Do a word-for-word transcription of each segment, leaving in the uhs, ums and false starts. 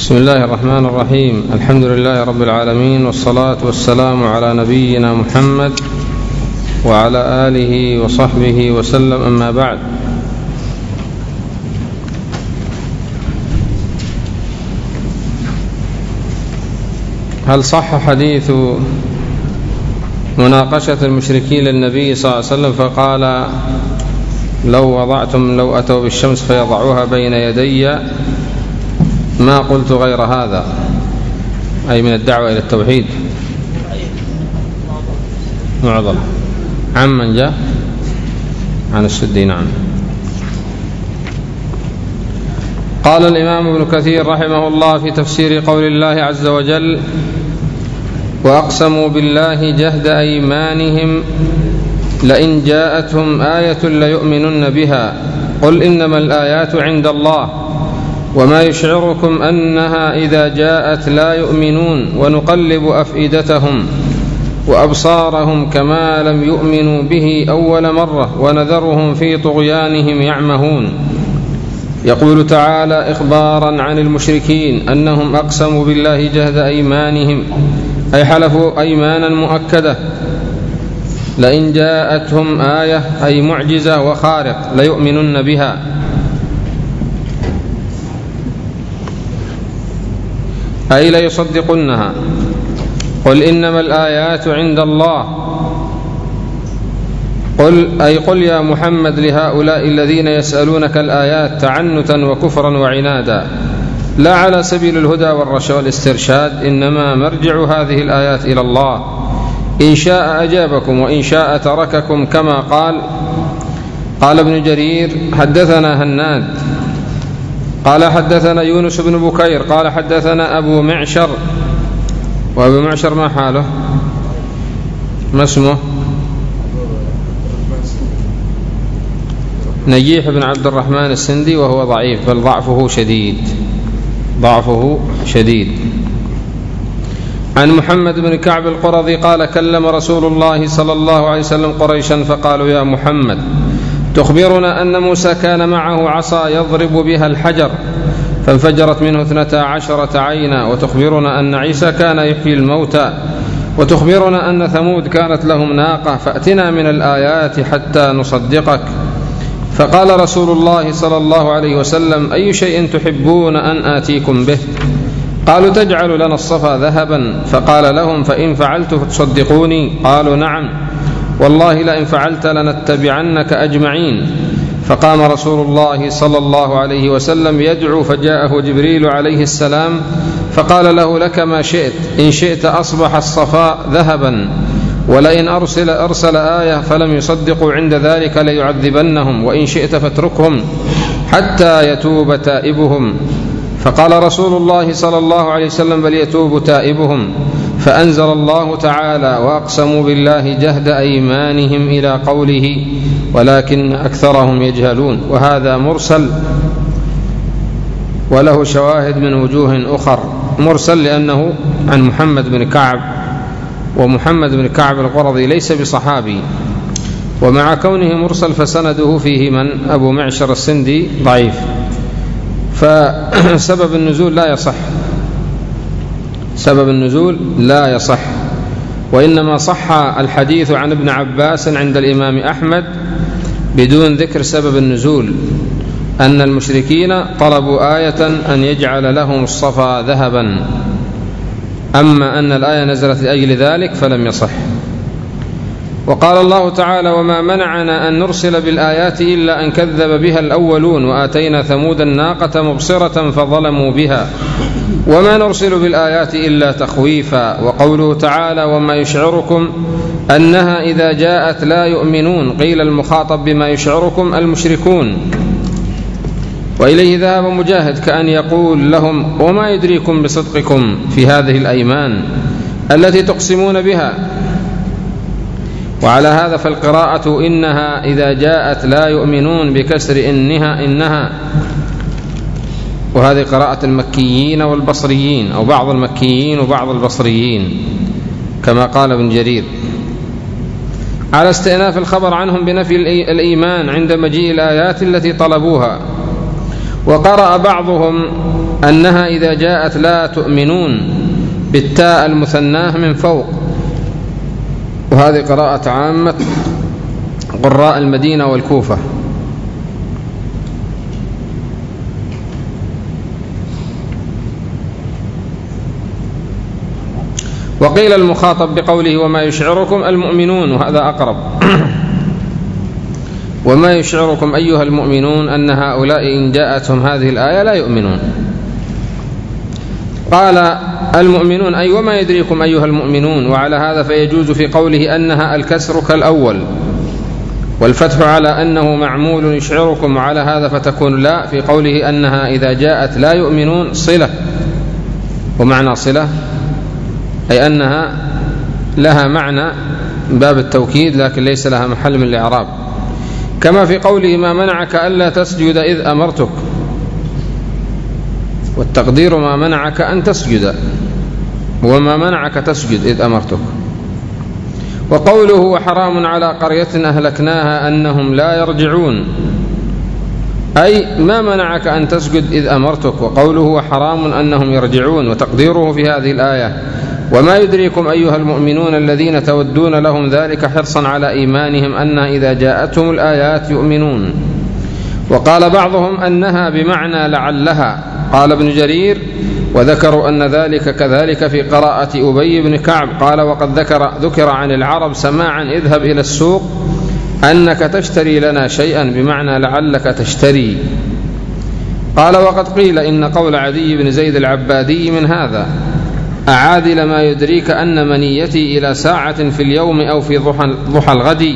بسم الله الرحمن الرحيم. الحمد لله رب العالمين، والصلاة والسلام على نبينا محمد وعلى آله وصحبه وسلم، أما بعد. هل صح حديث مناقشة المشركين للنبي صلى الله عليه وسلم فقال لو وضعتم لو أتوا بالشمس فيضعوها بين يدي ما قلت غير هذا، أي من الدعوة إلى التوحيد؟ معضل عمن جاء عن السدي. نعم. قال الإمام ابن كثير رحمه الله في تفسير قول الله عز وجل: وأقسموا بالله جهد أيمانهم لئن جاءتهم آية ليؤمنن بها قل إنما الآيات عند الله وما يشعركم أنها إذا جاءت لا يؤمنون ونقلب أفئدتهم وأبصارهم كما لم يؤمنوا به أول مرة ونذرهم في طغيانهم يعمهون. يقول تعالى إخبارا عن المشركين أنهم أقسموا بالله جهد أيمانهم، أي حلفوا أيمانا مؤكدة، لئن جاءتهم آية أي معجزة وخارق ليؤمنن بها، أي ليصدقنها. قل إنما الآيات عند الله، قل أي قل يا محمد لهؤلاء الذين يسألونك الآيات تعنتا وكفرا وعنادا، لا على سبيل الهدى والرشاد والاسترشاد، إنما مرجع هذه الآيات إلى الله، إن شاء أجابكم وإن شاء ترككم، كما قال. قال ابن جرير حدثنا هناد قال حدثنا يونس بن بكير قال حدثنا أبو معشر، وأبو معشر ما حاله؟ ما اسمه؟ نجيح بن عبد الرحمن السندي، وهو ضعيف، بل ضعفه شديد ضعفه شديد. عن محمد بن كعب القرظي قال كلم رسول الله صلى الله عليه وسلم قريشا فقالوا يا محمد تخبرنا أن موسى كان معه عصا يضرب بها الحجر فانفجرت منه اثنتا عشرة عينا، وتخبرنا أن عيسى كان يحيي الموتى، وتخبرنا أن ثمود كانت لهم ناقة، فأتنا من الآيات حتى نصدقك. فقال رسول الله صلى الله عليه وسلم أي شيء تحبون أن آتيكم به؟ قالوا تجعل لنا الصفا ذهبا. فقال لهم فإن فعلت فتصدقوني؟ قالوا نعم والله لئن فعلت لنتبعنك أجمعين. فقام رسول الله صلى الله عليه وسلم يدعو، فجاءه جبريل عليه السلام فقال له لك ما شئت، إن شئت أصبح الصفاء ذهبا، ولئن أرسل, أرسل آية فلم يصدقوا عند ذلك ليعذبنهم، وإن شئت فاتركهم حتى يتوب تائبهم. فقال رسول الله صلى الله عليه وسلم بل يتوب تائبهم. فأنزل الله تعالى وأقسموا بالله جهد أيمانهم إلى قوله ولكن أكثرهم يجهلون، وهذا مرسل وله شواهد من وجوه أخر. مرسل لأنه عن محمد بن كعب، ومحمد بن كعب القرظي ليس بصحابي، ومع كونه مرسل فسنده فيه من؟ أبو معشر السندي ضعيف، فسبب النزول لا يصح، سبب النزول لا يصح، وإنما صح الحديث عن ابن عباس عند الإمام أحمد بدون ذكر سبب النزول، أن المشركين طلبوا آية أن يجعل لهم الصفا ذهبا، أما أن الآية نزلت لأجل ذلك فلم يصح. وقال الله تعالى وما منعنا أن نرسل بالآيات إلا أن كذب بها الأولون وآتينا ثمود الناقة مبصرة فظلموا بها وما نرسل بالآيات إلا تخويفا. وقوله تعالى وما يشعركم أنها إذا جاءت لا يؤمنون، قيل المخاطب بما يشعركم المشركون، وإليه ذهب مجاهد كأن يقول لهم وما يدريكم بصدقكم في هذه الأيمان التي تقسمون بها. وعلى هذا فالقراءة إنها إذا جاءت لا يؤمنون بكسر إنها إنها، وهذه قراءة المكيين والبصريين، أو بعض المكيين وبعض البصريين كما قال ابن جرير، على استئناف الخبر عنهم بنفي الإيمان عند مجيء الآيات التي طلبوها. وقرأ بعضهم أنها إذا جاءت لا تؤمنون بالتاء المثناه من فوق، وهذه قراءة عامة قراء المدينة والكوفة. وقيل المخاطب بقوله وما يشعركم المؤمنون، وهذا أقرب. وما يشعركم أيها المؤمنون أن هؤلاء إن جاءتهم هذه الآية لا يؤمنون. قال المؤمنون أي وما يدريكم أيها المؤمنون، وعلى هذا فيجوز في قوله أنها الكسر كالأول والفتح على أنه معمول يشعركم، وعلى هذا فتكون لا في قوله أنها إذا جاءت لا يؤمنون صلة. ومعنى صلة أي أنها لها معنى باب التوكيد لكن ليس لها محل من الإعراب، كما في قوله ما منعك ألا تسجد إذ أمرتك، والتقدير ما منعك أن تسجد، وما منعك تسجد إذ أمرتك. وقوله وحرام على قرية أهلكناها أنهم لا يرجعون، أي ما منعك أن تسجد إذ أمرتك. وقوله وحرام أنهم يرجعون، وتقديره في هذه الآية وما يدريكم أيها المؤمنون الذين تودون لهم ذلك حرصا على إيمانهم أنها إذا جاءتهم الآيات يؤمنون. وقال بعضهم أنها بمعنى لعلها. قال ابن جرير وذكروا أن ذلك كذلك في قراءة أبي بن كعب. قال وقد ذكر, ذكر عن العرب سماعا اذهب إلى السوق أنك تشتري لنا شيئا، بمعنى لعلك تشتري. قال وقد قيل إن قول عدي بن زيد العبادي من هذا أعادل ما يدريك أن منيتي إلى ساعة في اليوم أو في ضحى, ضحى الغد،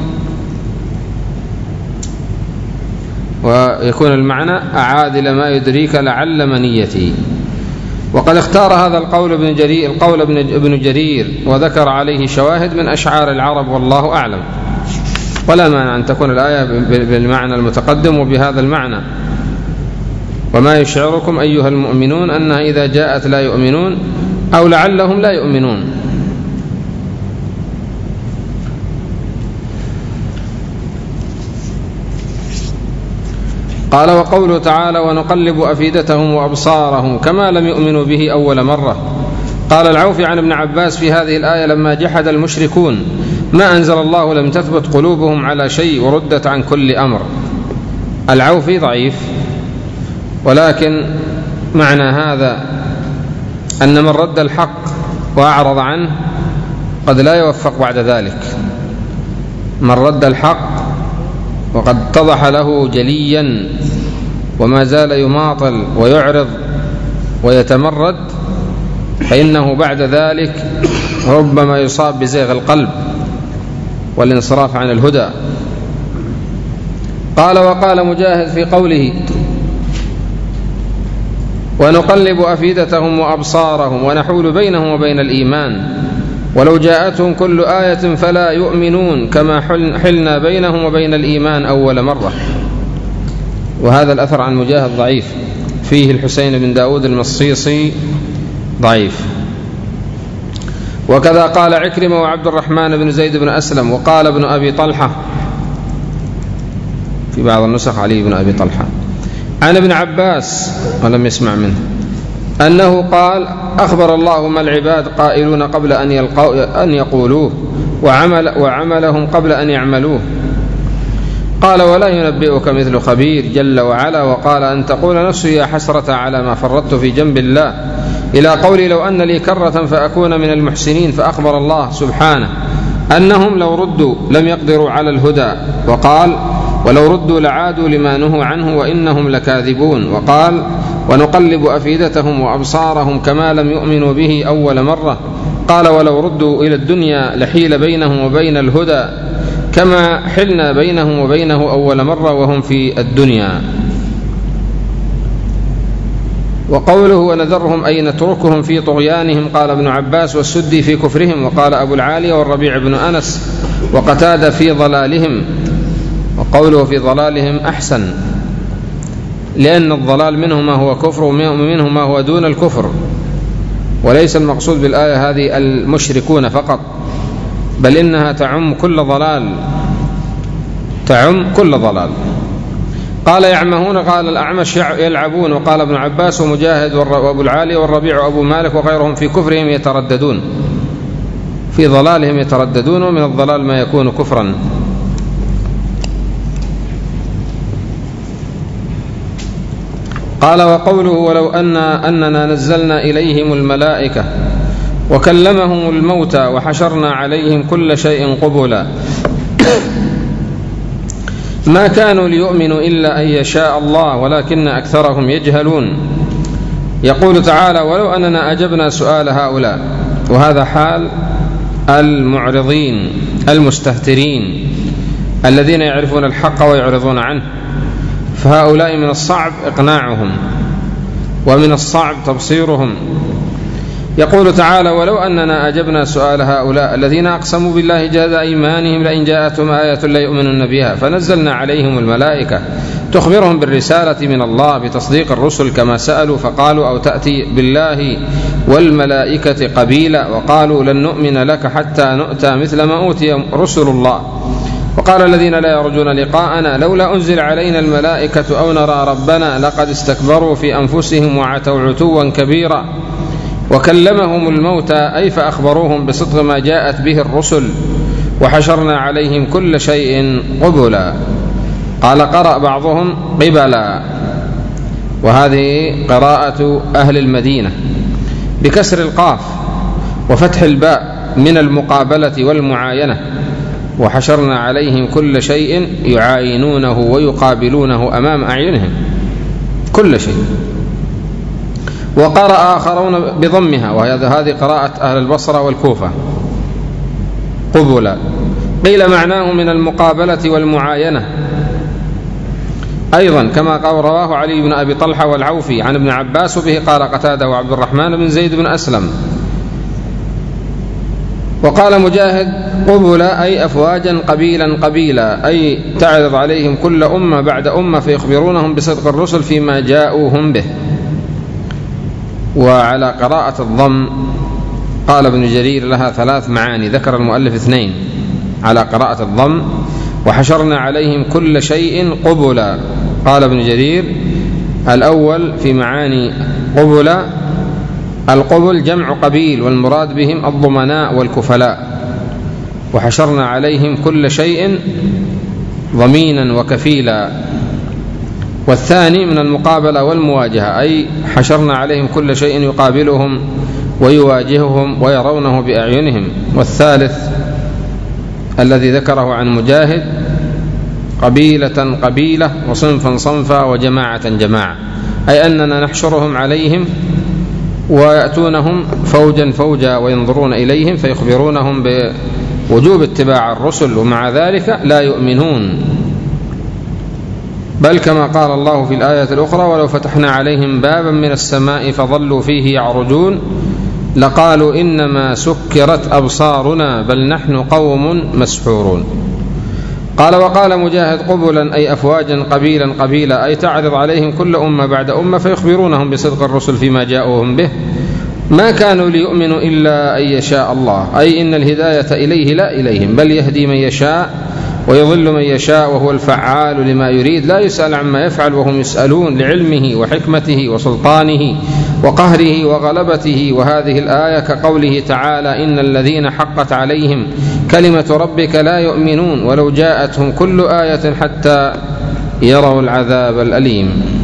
ويكون المعنى أعادل ما يدريك لعل منيتي. وقد اختار هذا القول ابن جرير القول ابن جرير وذكر عليه شواهد من أشعار العرب والله أعلم. ولا مانع أن تكون الآية بالمعنى المتقدم وبهذا المعنى وما يشعركم أيها المؤمنون أنها إذا جاءت لا يؤمنون، أو لعلهم لا يؤمنون. قال وقوله تعالى ونقلب أفئدتهم وأبصارهم كما لم يؤمنوا به أول مرة. قال العوفي عن ابن عباس في هذه الآية لما جحد المشركون ما أنزل الله لم تثبت قلوبهم على شيء وردت عن كل أمر. العوفي ضعيف، ولكن معنى هذا أن من رد الحق وأعرض عنه قد لا يوفق بعد ذلك. من رد الحق وقد اتضح له جليا وما زال يماطل ويعرض ويتمرد، فإنه بعد ذلك ربما يصاب بزيغ القلب والانصراف عن الهدى. قال وقال مجاهد في قوله ونقلب أفئدتهم وأبصارهم ونحول بينهم وبين الإيمان ولو جاءتهم كل آية فلا يؤمنون كما حلنا بينهم وبين الإيمان أول مرة. وهذا الأثر عن مجاهد ضعيف، فيه الحسين بن داود المصيصي ضعيف. وكذا قال عكرمة وعبد الرحمن بن زيد بن أسلم. وقال ابن أبي طلحة في بعض النسخ علي بن أبي طلحة عن ابن عباس ولم يسمع منه أنه قال أخبر الله ما العباد قائلون قبل أن, يلقوا أن يقولوه وعمل وعملهم قبل أن يعملوه. قال ولا ينبئك مثل خبير جل وعلا. وقال أن تقول نفسي يا حسرة على ما فرطت في جنب الله إلى قولي لو أن لي كرة فأكون من المحسنين. فأخبر الله سبحانه أنهم لو ردوا لم يقدروا على الهدى. وقال ولو ردوا لعادوا لما نهوا عنه وإنهم لكاذبون. وقال ونقلب أفئدتهم وأبصارهم كما لم يؤمنوا به أول مرة. قال ولو ردوا إلى الدنيا لحيل بينهم وبين الهدى كما حلنا بينهم وبينه أول مرة وهم في الدنيا. وقوله ونذرهم أي نتركهم في طغيانهم. قال ابن عباس والسدي في كفرهم. وقال أبو العالية والربيع بن أنس وقتادة في ضلالهم. وقوله في ضلالهم أحسن، لأن الضلال منه ما هو كفر ومنه ما هو دون الكفر، وليس المقصود بالآية هذه المشركون فقط، بل إنها تعم كل ضلال، تعم كل ضلال. قال يعمهون، قال الأعمش يلعبون، وقال ابن عباس ومجاهد وأبو العالي والربيع وأبو مالك وغيرهم في كفرهم يترددون، في ضلالهم يترددون، ومن الضلال ما يكون كفرا. قال وقوله ولو أن أننا نزلنا إليهم الملائكة وكلمهم الموتى وحشرنا عليهم كل شيء قبلا ما كانوا ليؤمنوا إلا أن يشاء الله ولكن أكثرهم يجهلون. يقول تعالى ولو أننا أجبنا سؤال هؤلاء، وهذا حال المعرضين المستهترين الذين يعرفون الحق ويعرضون عنه، فهؤلاء من الصعب إقناعهم ومن الصعب تبصيرهم. يقول تعالى ولو أننا أجبنا سؤال هؤلاء الذين أقسموا بالله جهد أيمانهم لئن جاءتهم آية ليؤمنن بها فنزلنا عليهم الملائكة تخبرهم بالرسالة من الله بتصديق الرسل كما سألوا، فقالوا أو تأتي بالله والملائكة قبيلا، وقالوا لن نؤمن لك حتى نؤتى مثل ما أوتي رسل الله. وقال الذين لا يرجون لقاءنا لولا أنزل علينا الملائكة أو نرى ربنا لقد استكبروا في أنفسهم وعتوا عتوا كبيرا. وكلمهم الموتى أي فأخبروهم بصدق ما جاءت به الرسل، وحشرنا عليهم كل شيء قبلا. قال قرأ بعضهم قبلا، وهذه قراءة أهل المدينة بكسر القاف وفتح الباء من المقابلة والمعاينة، وحشرنا عليهم كل شيء يعاينونه ويقابلونه أمام أعينهم كل شيء. وقرأ آخرون بضمها، وهذه قراءة أهل البصرة والكوفة قبلا. قيل معناه من المقابلة والمعاينة أيضا كما قال رواه علي بن أبي طلحة والعوفي عن ابن عباس، وبه قال قتادة وعبد الرحمن بن زيد بن أسلم. وقال مجاهد قبلا أي أفواجا قبيلا قبيلا، أي تعرض عليهم كل أمة بعد أمة فيخبرونهم بصدق الرسل فيما جاءوهم به. وعلى قراءة الضم قال ابن جرير لها ثلاث معاني، ذكر المؤلف اثنين على قراءة الضم، وحشرنا عليهم كل شيء قبلا. قال ابن جرير الأول في معاني قبلا القبل جمع قبيل والمراد بهم الضمناء والكفلاء، وحشرنا عليهم كل شيء ضمينا وكفيلا. والثاني من المقابلة والمواجهة أي حشرنا عليهم كل شيء يقابلهم ويواجههم ويرونه بأعينهم. والثالث الذي ذكره عن مجاهد قبيلة قبيلة وصنفا صنفا وجماعة جماعة، أي أننا نحشرهم عليهم ويأتونهم فوجا فوجا وينظرون إليهم فيخبرونهم بوجوب اتباع الرسل، ومع ذلك لا يؤمنون، بل كما قال الله في الآية الأخرى ولو فتحنا عليهم بابا من السماء فظلوا فيه يعرجون لقالوا إنما سكرت أبصارنا بل نحن قوم مسحورون. قال وقال مجاهد قبلا أي أفواجا قبيلا قبيلا، أي تعرض عليهم كل أمة بعد أمة فيخبرونهم بصدق الرسل فيما جاءوهم به ما كانوا ليؤمنوا إلا أن يشاء الله، أي إن الهداية إليه لا إليهم، بل يهدي من يشاء ويضل من يشاء وهو الفعال لما يريد، لا يسأل عما يفعل وهم يسألون لعلمه وحكمته وسلطانه وقهره وغلبته. وهذه الآية كقوله تعالى إن الذين حقت عليهم كلمة ربك لا يؤمنون ولو جاءتهم كل آية حتى يروا العذاب الأليم.